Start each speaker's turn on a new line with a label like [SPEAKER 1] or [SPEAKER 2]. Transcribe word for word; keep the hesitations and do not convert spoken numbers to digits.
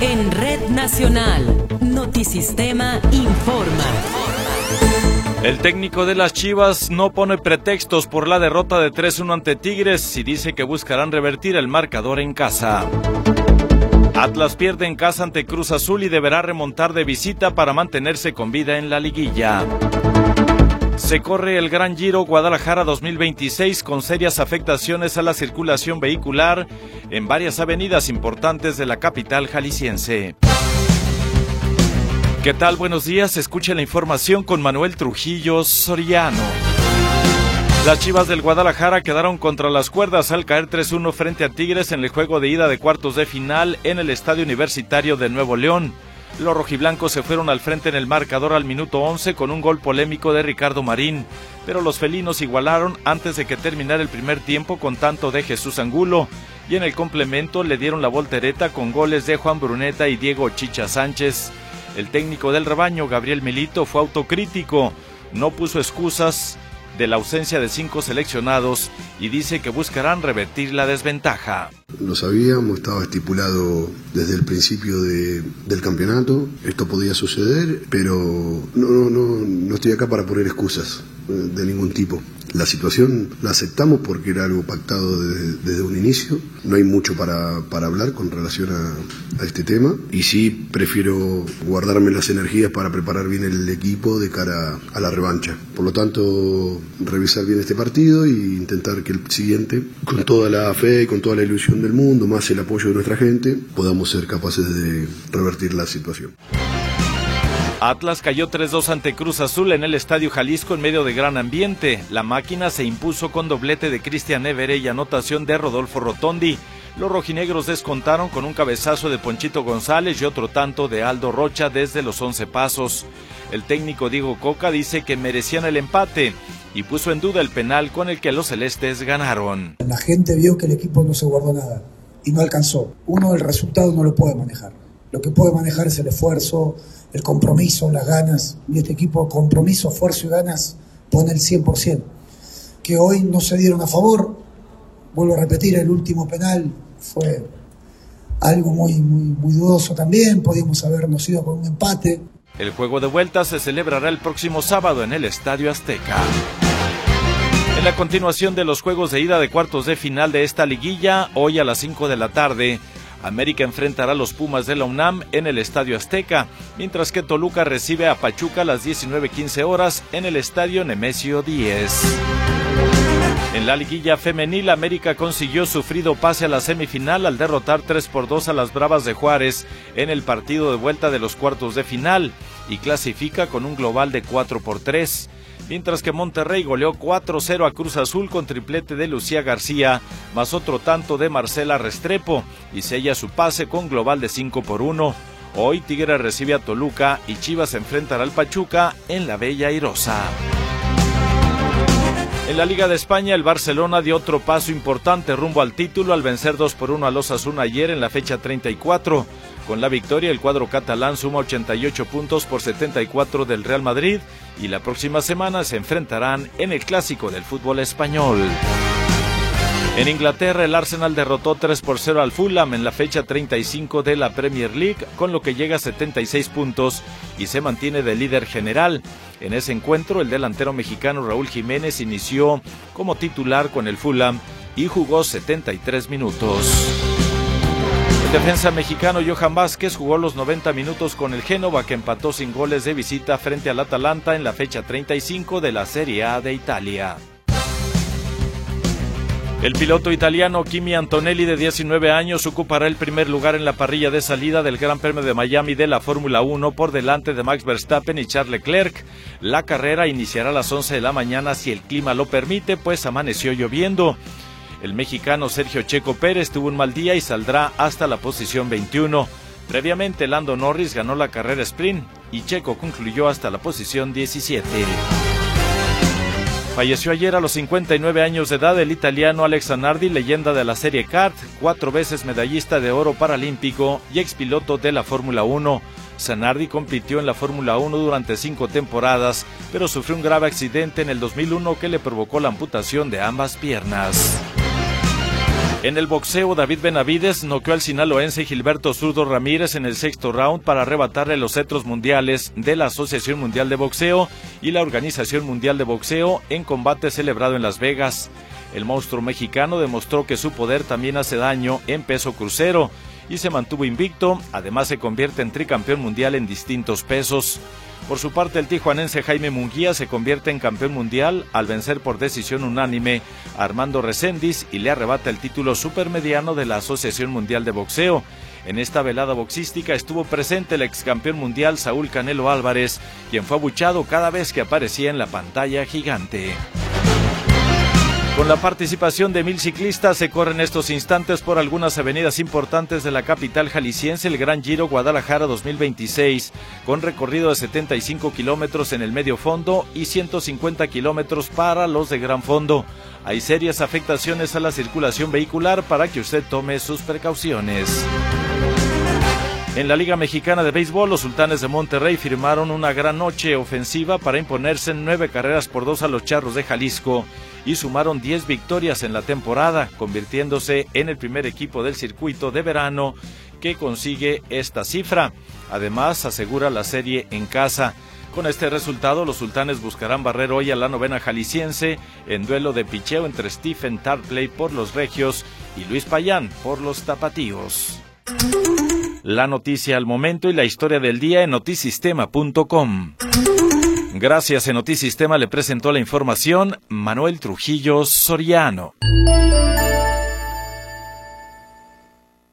[SPEAKER 1] En Red Nacional, Notisistema informa.
[SPEAKER 2] El técnico de las Chivas no pone pretextos por la derrota de tres uno ante Tigres y dice que buscarán revertir el marcador en casa. Atlas pierde en casa ante Cruz Azul y deberá remontar de visita para mantenerse con vida en la liguilla. Se corre el Gran Giro Guadalajara dos mil veintiséis con serias afectaciones a la circulación vehicular en varias avenidas importantes de la capital jalisciense. ¿Qué tal? Buenos días, escuche la información con Manuel Trujillo Soriano. Las Chivas del Guadalajara quedaron contra las cuerdas al caer tres uno frente a Tigres en el juego de ida de cuartos de final en el Estadio Universitario de Nuevo León. Los rojiblancos se fueron al frente en el marcador al minuto once con un gol polémico de Ricardo Marín, pero los felinos igualaron antes de que terminara el primer tiempo con tanto de Jesús Angulo, y en el complemento le dieron la voltereta con goles de Juan Bruneta y Diego Chicha Sánchez. El técnico del rebaño, Gabriel Milito, fue autocrítico, no puso excusas de la ausencia de cinco seleccionados y dice que buscarán revertir la desventaja.
[SPEAKER 3] Lo sabíamos, estaba estipulado desde el principio de, del campeonato, esto podía suceder, pero no, no, no, no estoy acá para poner excusas de ningún tipo. La situación la aceptamos porque era algo pactado desde, desde un inicio, no hay mucho para, para hablar con relación a, a este tema, y sí prefiero guardarme las energías para preparar bien el equipo de cara a la revancha. Por lo tanto, revisar bien este partido e intentar que el siguiente, con toda la fe y con toda la ilusión del mundo, más el apoyo de nuestra gente, podamos ser capaces de revertir la situación.
[SPEAKER 2] Atlas cayó tres dos ante Cruz Azul en el Estadio Jalisco en medio de gran ambiente. La máquina se impuso con doblete de Cristian Évere y anotación de Rodolfo Rotondi. Los rojinegros descontaron con un cabezazo de Ponchito González y otro tanto de Aldo Rocha desde los once pasos. El técnico Diego Coca dice que merecían el empate y puso en duda el penal con el que los celestes ganaron.
[SPEAKER 4] La gente vio que el equipo no se guardó nada y no alcanzó. Uno, el resultado no lo puede manejar. Lo que puede manejar es el esfuerzo, el compromiso, las ganas. Y este equipo, compromiso, esfuerzo y ganas, pone el cien por ciento. Que hoy no se dieron a favor. Vuelvo a repetir, el último penal fue algo muy, muy, muy dudoso también. Podíamos habernos ido con un empate.
[SPEAKER 2] El juego de vuelta se celebrará el próximo sábado en el Estadio Azteca. En la continuación de los juegos de ida de cuartos de final de esta liguilla, hoy a las cinco de la tarde, América enfrentará a los Pumas de la UNAM en el Estadio Azteca, mientras que Toluca recibe a Pachuca a las diecinueve quince horas en el Estadio Nemesio Díez. En la liguilla femenil, América consiguió sufrido pase a la semifinal al derrotar tres por dos a las Bravas de Juárez en el partido de vuelta de los cuartos de final y clasifica con un global de cuatro por tres. Mientras que Monterrey goleó cuatro cero a Cruz Azul con triplete de Lucía García, más otro tanto de Marcela Restrepo, y sella su pase con global de cinco por uno. Hoy Tigre recibe a Toluca y Chivas se enfrentará al Pachuca en la Bella Airosa. En la Liga de España, el Barcelona dio otro paso importante rumbo al título al vencer dos por uno al Osasuna ayer en la fecha treinta y cuatro. Con la victoria, el cuadro catalán suma ochenta y ocho puntos por setenta y cuatro del Real Madrid y la próxima semana se enfrentarán en el clásico del fútbol español. En Inglaterra, el Arsenal derrotó tres por cero al Fulham en la fecha treinta y cinco de la Premier League, con lo que llega a setenta y seis puntos y se mantiene de líder general. En ese encuentro, el delantero mexicano Raúl Jiménez inició como titular con el Fulham y jugó setenta y tres minutos. El defensa mexicano Johan Vázquez jugó los noventa minutos con el Génova, que empató sin goles de visita frente al Atalanta en la fecha treinta y cinco de la Serie A de Italia. El piloto italiano Kimi Antonelli, de diecinueve años, ocupará el primer lugar en la parrilla de salida del Gran Premio de Miami de la Fórmula uno por delante de Max Verstappen y Charles Leclerc. La carrera iniciará a las once de la mañana si el clima lo permite, pues amaneció lloviendo. El mexicano Sergio Checo Pérez tuvo un mal día y saldrá hasta la posición veintiuno. Previamente, Lando Norris ganó la carrera sprint y Checo concluyó hasta la posición diecisiete. Falleció ayer a los cincuenta y nueve años de edad el italiano Alex Zanardi, leyenda de la serie kart, cuatro veces medallista de oro paralímpico y expiloto de la Fórmula uno. Zanardi compitió en la Fórmula uno durante cinco temporadas, pero sufrió un grave accidente en el dos mil uno que le provocó la amputación de ambas piernas. En el boxeo, David Benavides noqueó al sinaloense Gilberto Zurdo Ramírez en el sexto round para arrebatarle los cetros mundiales de la Asociación Mundial de Boxeo y la Organización Mundial de Boxeo en combate celebrado en Las Vegas. El monstruo mexicano demostró que su poder también hace daño en peso crucero y se mantuvo invicto, además se convierte en tricampeón mundial en distintos pesos. Por su parte, el tijuanense Jaime Munguía se convierte en campeón mundial al vencer por decisión unánime a Armando Reséndiz y le arrebata el título supermediano de la Asociación Mundial de Boxeo. En esta velada boxística estuvo presente el ex campeón mundial Saúl Canelo Álvarez, quien fue abuchado cada vez que aparecía en la pantalla gigante. Con la participación de mil ciclistas se corre en estos instantes por algunas avenidas importantes de la capital jalisciense el Gran Giro Guadalajara dos mil veintiséis, con recorrido de setenta y cinco kilómetros en el medio fondo y ciento cincuenta kilómetros para los de gran fondo. Hay serias afectaciones a la circulación vehicular para que usted tome sus precauciones. En la Liga Mexicana de Béisbol, los Sultanes de Monterrey firmaron una gran noche ofensiva para imponerse en nueve carreras por dos a los Charros de Jalisco y sumaron diez victorias en la temporada, convirtiéndose en el primer equipo del circuito de verano que consigue esta cifra. Además, asegura la serie en casa. Con este resultado, los Sultanes buscarán barrer hoy a la novena jalisciense en duelo de picheo entre Stephen Tarpley por los Regios y Luis Payán por los Tapatíos. La noticia al momento y la historia del día en notisistema punto com. Gracias, en Notisistema le presentó la información Manuel Trujillo Soriano.